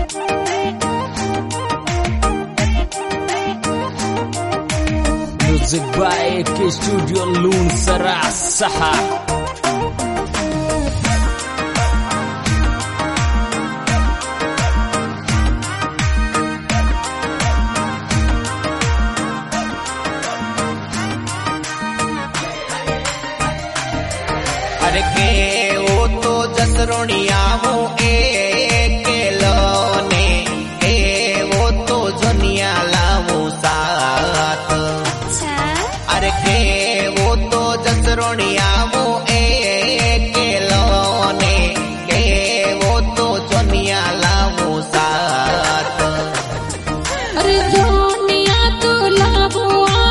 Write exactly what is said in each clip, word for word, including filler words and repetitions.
Music by K Studio Loon Sarah Saha. अरे के वो तो जसरोनिया हो एकेलोने के वो तो दुनिया लावो साथ। अरे के वो तो जसरोनिया हो एकेलोने के वो तो दुनिया लावो साथ। अरे जोनिया तो लावो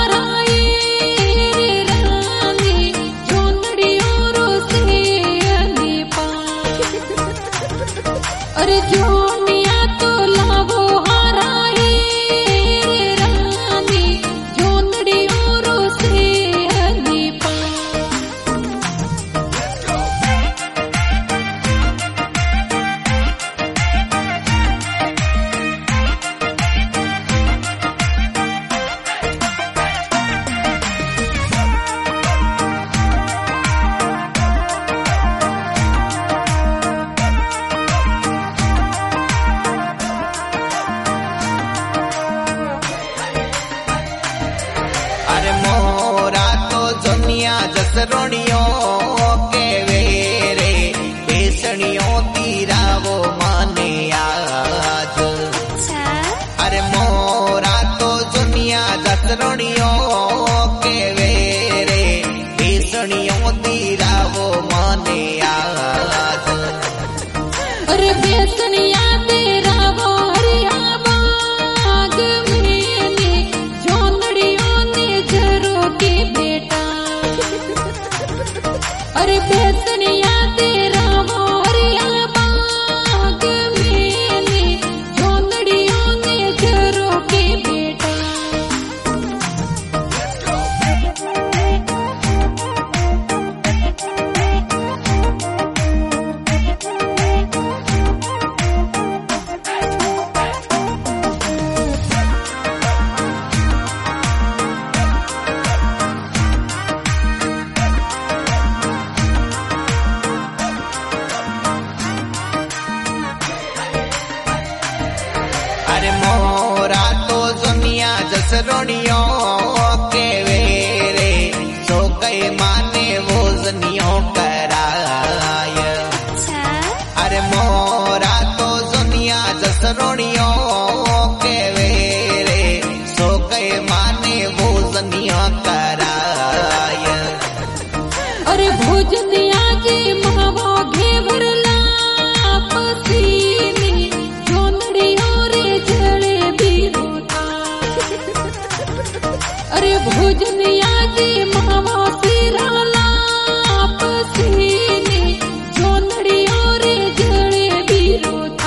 अरे जोनिया तो लावो हाराए रानी जोंदड़ी औरो से हनी पा। अरे मोरा तो दुनिया जसरोनियों के वेरे बेसनियों तीरा वो माने आज। अरे मोरा तो दुनिया जसरोनियों के वेरे बेसनियों तीरा वो माने आज। अरे बेसनिया तेरा वो हरिया बाग में जोंदड़ियों ने जरो के बेटा। अरे बेसनिया तेरा वो हरिया बाग में जोंदड़ियों ने जरो के बेटा। अरे मोरा तो दुनिया जसरोनियों के वेरे सो कई माने वो जनियों कराय। अरे मोरा तो दुनिया जसरोनियों के वेरे सो कई माने वो जनियों कराय। अरे भोजनिया जी मावो घेवरला पसीनी जोंदड़ियों रे जले बिरोता। अरे भोजनिया जी मावो सिराला पसीनी जोंदड़ियों रे जले बिरोता।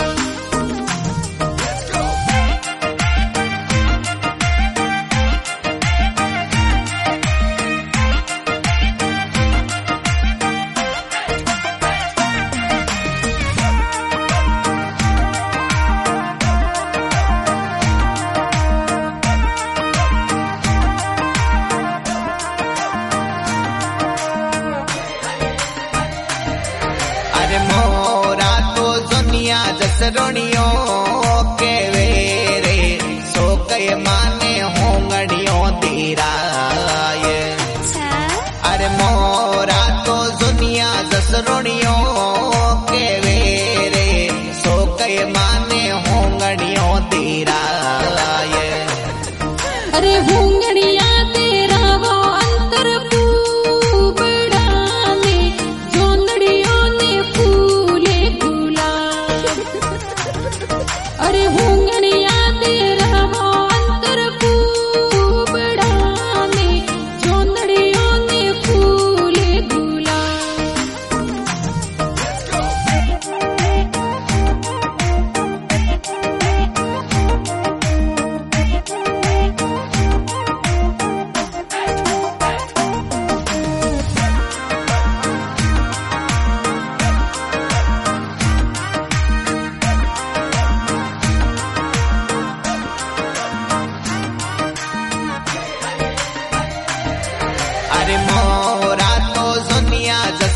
अरे मोरा तो दुनिया जसरोनियों के वेरे सो कई माने होंगड़ियों तीराय। अरे मोरा तो दुनिया जसरोनियों के वेरे सो कई माने होंगड़ियों तीराय। अरे हुंगड़िया तेरा वो अंतर पूबड़ा में जोंदड़ियों ने फूले फूला। अरे हुंगड़िया तेरा वो अंतर पूबड़ा में जोंदड़ियों ने फूले फूला।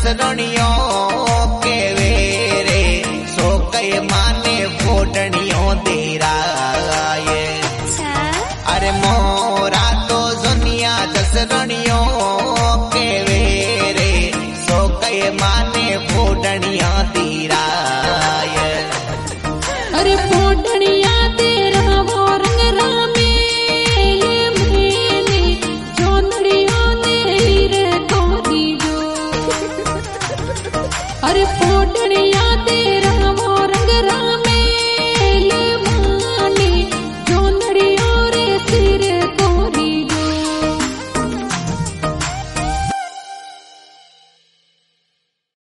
जसरणियों के वेरे सो कई माने फोटनियों देरा ये अरे मोरा तो दुनिया जसरणियों के वेरे सो कई माने फोटनिया देरा ये अरे फोटनिया तेरा वो रंग रामे मेले चौंदड़ियों ने रे तो दी जो अरे फोटनिया